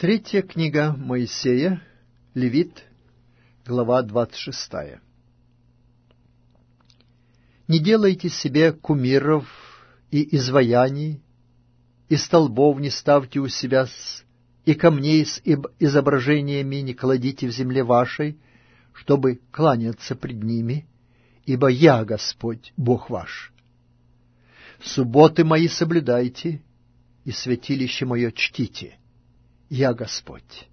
Третья книга Моисея, Левит, глава 26. «Не делайте себе кумиров и изваяний, и столбов не ставьте у себя, и камней с изображениями не кладите в земле вашей, чтобы кланяться пред ними, ибо я Господь, Бог ваш. Субботы мои соблюдайте, и святилище мое чтите. Я Господь.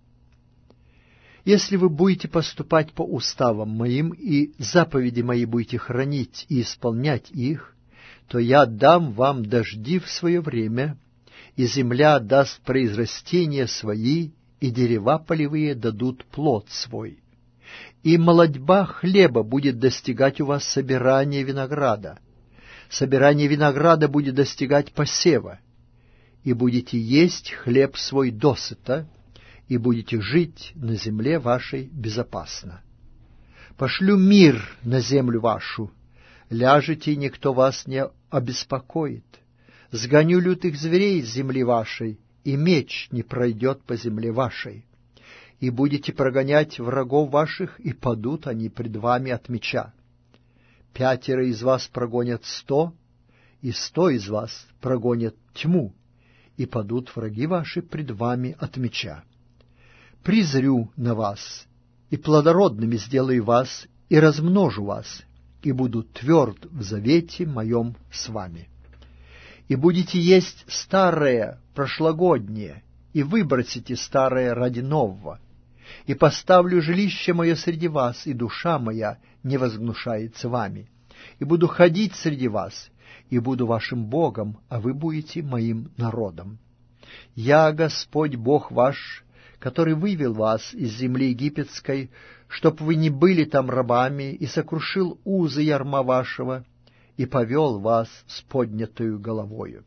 Если вы будете поступать по уставам моим, и заповеди мои будете хранить и исполнять их, то я дам вам дожди в свое время, и земля даст произрастения свои, и дерева полевые дадут плод свой. И молодьба хлеба будет достигать у вас собирания винограда. Собирание винограда будет достигать посева. И будете есть хлеб свой досыта, и будете жить на земле вашей безопасно. Пошлю мир на землю вашу, ляжете, и никто вас не обеспокоит. Сгоню лютых зверей с земли вашей, и меч не пройдет по земле вашей. И будете прогонять врагов ваших, и падут они пред вами от меча. 5 из вас прогонят 100, и 100 из вас прогонят тьму, и падут враги ваши пред вами от меча. Призрю на вас, и плодородными сделаю вас, и размножу вас, и буду тверд в завете моем с вами. И будете есть старое, прошлогоднее, и выбросите старое ради нового. И поставлю жилище мое среди вас, и душа моя не возгнушается вами. И буду ходить среди вас, и буду вашим Богом, а вы будете моим народом. Я Господь Бог ваш, который вывел вас из земли египетской, чтоб вы не были там рабами, и сокрушил узы ярма вашего, и повел вас с поднятою головою.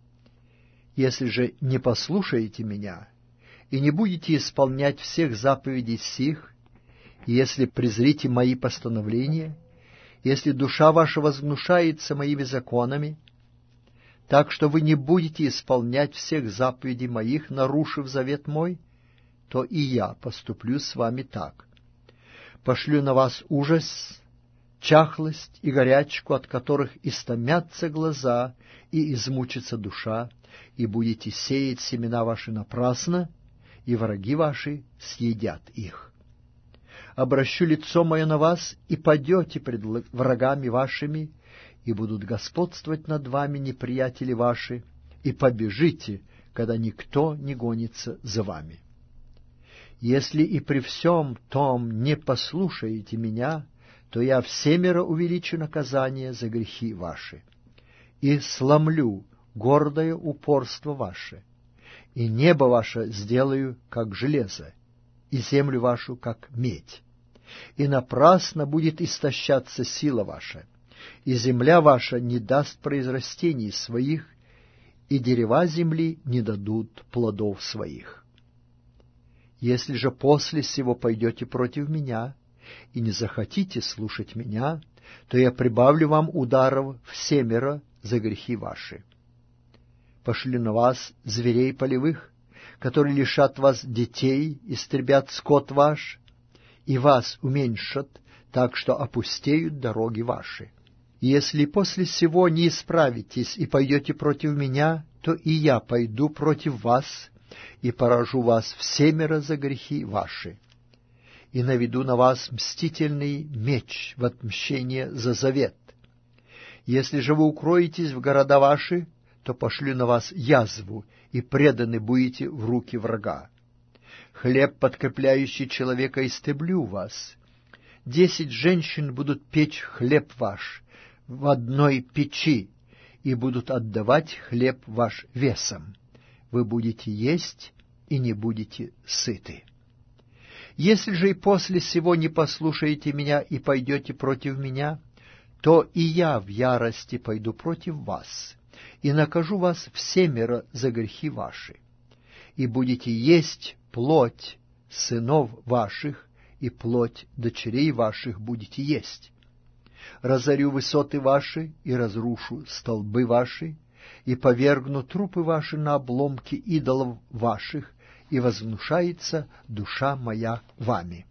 Если же не послушаете меня, и не будете исполнять всех заповедей сих, и если презрите мои постановления, если душа ваша возгнушается моими законами, так что вы не будете исполнять всех заповедей моих, нарушив завет мой, то и я поступлю с вами так. Пошлю на вас ужас, чахлость и горячку, от которых истомятся глаза и измучится душа, и будете сеять семена ваши напрасно, и враги ваши съедят их. Обращу лицо мое на вас, и падете пред врагами вашими, и будут господствовать над вами неприятели ваши, и побежите, когда никто не гонится за вами. Если и при всем том не послушаете меня, то я всемеро увеличу наказание за грехи ваши, и сломлю гордое упорство ваше, и небо ваше сделаю, как железо, и землю вашу, как медь. И напрасно будет истощаться сила ваша, и земля ваша не даст произрастений своих, и дерева земли не дадут плодов своих. Если же после сего пойдете против меня, и не захотите слушать меня, то я прибавлю вам ударов всемеро за грехи ваши. Пошлю на вас зверей полевых, которые лишат вас детей, истребят скот ваш, и вас уменьшат, так что опустеют дороги ваши. Если после сего не исправитесь и пойдете против меня, то и я пойду против вас и поражу вас всемеро за грехи ваши, и наведу на вас мстительный меч в отмщение за завет. Если же вы укроетесь в города ваши, то пошлю на вас язву, и преданы будете в руки врага. Хлеб, подкрепляющий человека, истреблю вас. 10 женщин будут печь хлеб ваш в одной печи, и будут отдавать хлеб ваш весом. Вы будете есть и не будете сыты. Если же и после сего не послушаете меня и пойдете против меня, то и я в ярости пойду против вас, и накажу вас всемеро за грехи ваши, и будете есть плоть сынов ваших, и плоть дочерей ваших будете есть. Разорю высоты ваши, и разрушу столбы ваши, и повергну трупы ваши на обломки идолов ваших, и возгнушается душа моя вами.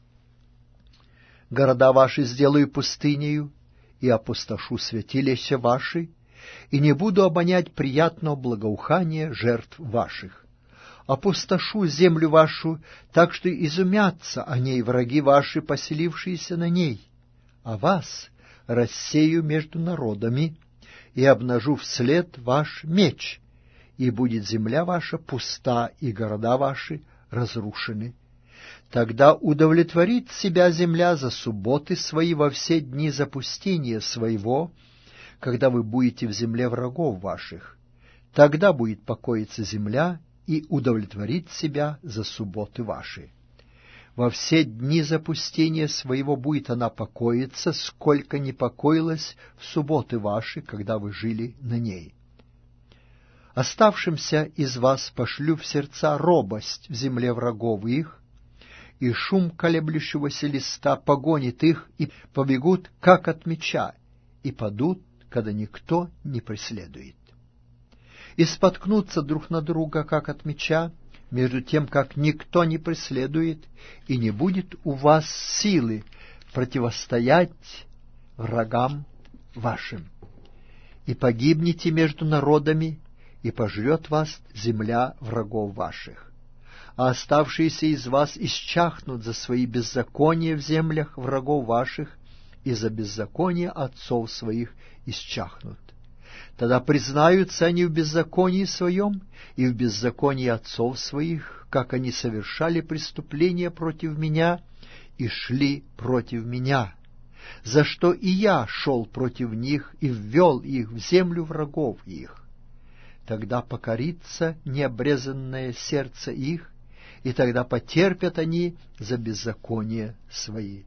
Города ваши сделаю пустынею, и опустошу святилища ваши, и не буду обонять приятного благоухания жертв ваших. Опустошу землю вашу, так что изумятся о ней враги ваши, поселившиеся на ней, а вас рассею между народами и обнажу вслед ваш меч, и будет земля ваша пуста, и города ваши разрушены. Тогда удовлетворит себя земля за субботы свои во все дни запустения своего, когда вы будете в земле врагов ваших. Тогда будет покоиться земля и удовлетворит себя за субботы ваши. Во все дни запустения своего будет она покоиться, сколько не покоилась в субботы ваши, когда вы жили на ней. Оставшимся из вас пошлю в сердца робость в земле врагов их, и шум колеблющегося листа погонит их, и побегут, как от меча, и падут, когда никто не преследует. И споткнутся друг на друга, как от меча, между тем, как никто не преследует, и не будет у вас силы противостоять врагам вашим. И погибнете между народами, и пожрет вас земля врагов ваших. А оставшиеся из вас исчахнут за свои беззакония в землях врагов ваших, и за беззаконие отцов своих исчахнут. Тогда признаются они в беззаконии своем и в беззаконии отцов своих, как они совершали преступления против меня и шли против меня, за что и я шел против них и ввел их в землю врагов их. Тогда покорится необрезанное сердце их, и тогда потерпят они за беззаконие свои.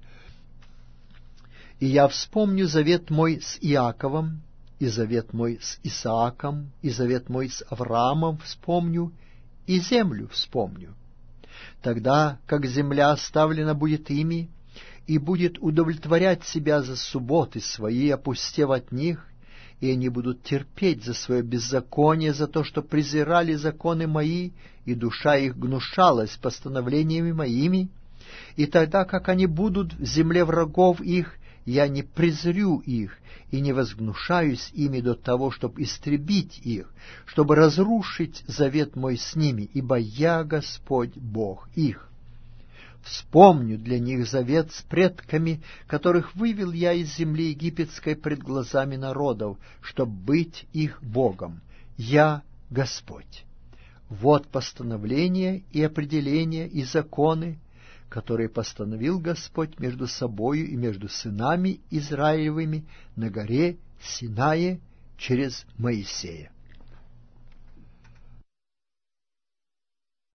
И я вспомню завет мой с Иаковом, и завет мой с Исааком, и завет мой с Авраамом вспомню, и землю вспомню. Тогда, как земля оставлена будет ими, и будет удовлетворять себя за субботы свои, опустев от них, и они будут терпеть за свое беззаконие, за то, что презирали законы мои, и душа их гнушалась постановлениями моими, и тогда, как они будут в земле врагов их, я не презрю их и не возгнушаюсь ими до того, чтобы истребить их, чтобы разрушить завет мой с ними, ибо я Господь Бог их. Вспомню для них завет с предками, которых вывел я из земли египетской пред глазами народов, чтоб быть их Богом. Я Господь. Вот постановления и определения и законы, которые постановил Господь между собою и между сынами Израилевыми на горе Синае через Моисея.